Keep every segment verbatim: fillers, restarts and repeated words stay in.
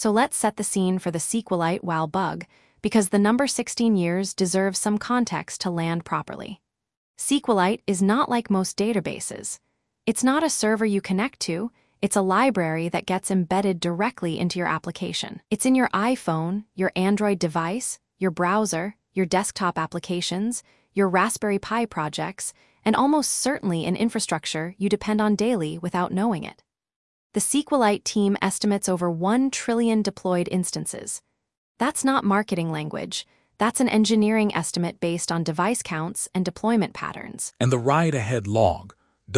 So let's set the scene for the SQLite WoW bug, because the number sixteen years deserves some context to land properly. SQLite is not like most databases. It's not a server you connect to, it's a library that gets embedded directly into your application. It's in your iPhone, your Android device, your browser, your desktop applications, your Raspberry Pi projects, and almost certainly in infrastructure you depend on daily without knowing it. The SQLite team estimates over one trillion deployed instances. That's not marketing language. That's an engineering estimate based on device counts and deployment patterns. And the write-ahead log,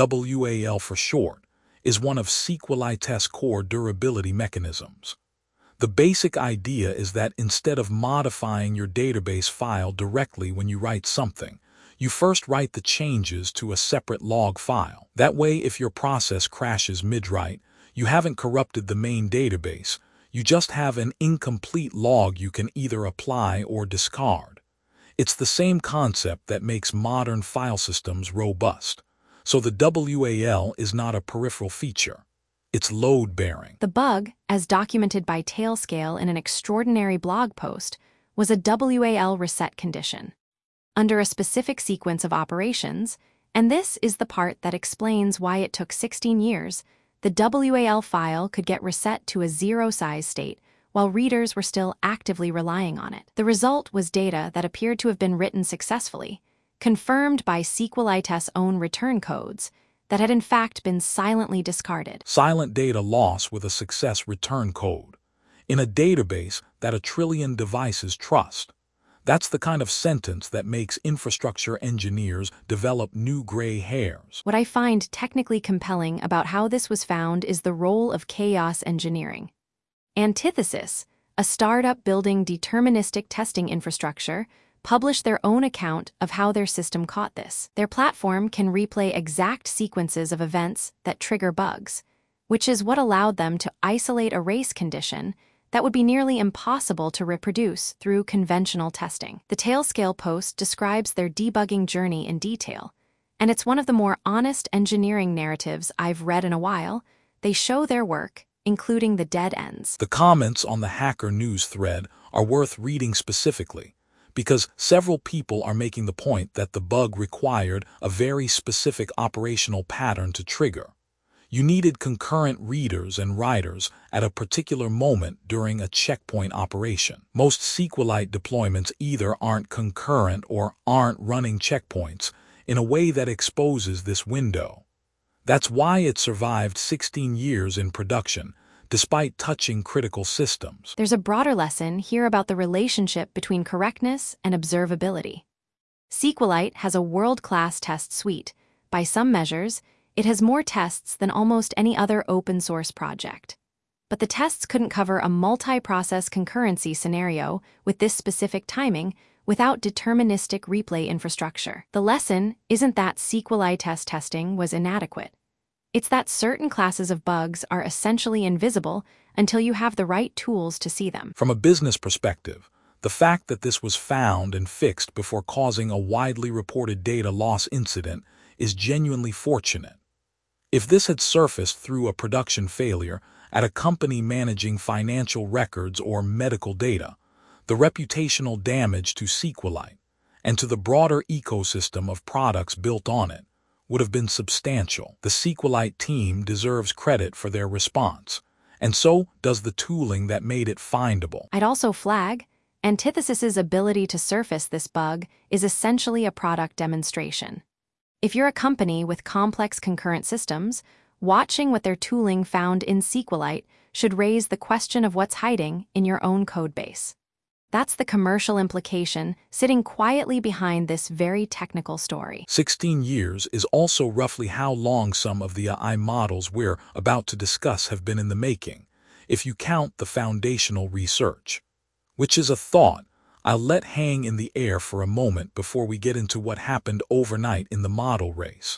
W A L for short, is one of SQLite's core durability mechanisms. The basic idea is that instead of modifying your database file directly when you write something, you first write the changes to a separate log file. That way, if your process crashes mid-write, you haven't corrupted the main database. You just have an incomplete log you can either apply or discard. It's the same concept that makes modern file systems robust. So the W A L is not a peripheral feature. It's load-bearing. The bug, as documented by Tailscale in an extraordinary blog post, was a W A L reset condition under a specific sequence of operations, and this is the part that explains why it took sixteen years. The W A L file could get reset to a zero-size state while readers were still actively relying on it. The result was data that appeared to have been written successfully, confirmed by SQLite's own return codes, that had in fact been silently discarded. Silent data loss with a success return code. In a database that a trillion devices trust. That's the kind of sentence that makes infrastructure engineers develop new gray hairs. What I find technically compelling about how this was found is the role of chaos engineering. Antithesis, a startup building deterministic testing infrastructure, published their own account of how their system caught this. Their platform can replay exact sequences of events that trigger bugs, which is what allowed them to isolate a race condition that would be nearly impossible to reproduce through conventional testing. The Tailscale post describes their debugging journey in detail, and it's one of the more honest engineering narratives I've read in a while. They show their work, including the dead ends. The comments on the Hacker News thread are worth reading specifically, because several people are making the point that the bug required a very specific operational pattern to trigger. You needed concurrent readers and writers at a particular moment during a checkpoint operation. Most SQLite deployments either aren't concurrent or aren't running checkpoints in a way that exposes this window. That's why it survived sixteen years in production, despite touching critical systems. There's a broader lesson here about the relationship between correctness and observability. SQLite has a world-class test suite. By some measures, it has more tests than almost any other open-source project. But the tests couldn't cover a multi-process concurrency scenario with this specific timing without deterministic replay infrastructure. The lesson isn't that SQLite testing was inadequate. It's that certain classes of bugs are essentially invisible until you have the right tools to see them. From a business perspective, the fact that this was found and fixed before causing a widely reported data loss incident is genuinely fortunate. If this had surfaced through a production failure at a company managing financial records or medical data, the reputational damage to SQLite and to the broader ecosystem of products built on it would have been substantial. The SQLite team deserves credit for their response, and so does the tooling that made it findable. I'd also flag, Antithesis's ability to surface this bug is essentially a product demonstration. If you're a company with complex concurrent systems, watching what their tooling found in SQLite should raise the question of what's hiding in your own codebase. That's the commercial implication sitting quietly behind this very technical story. sixteen years is also roughly how long some of the A I models we're about to discuss have been in the making, if you count the foundational research. Which is a thought I'll let hang in the air for a moment before we get into what happened overnight in the model race.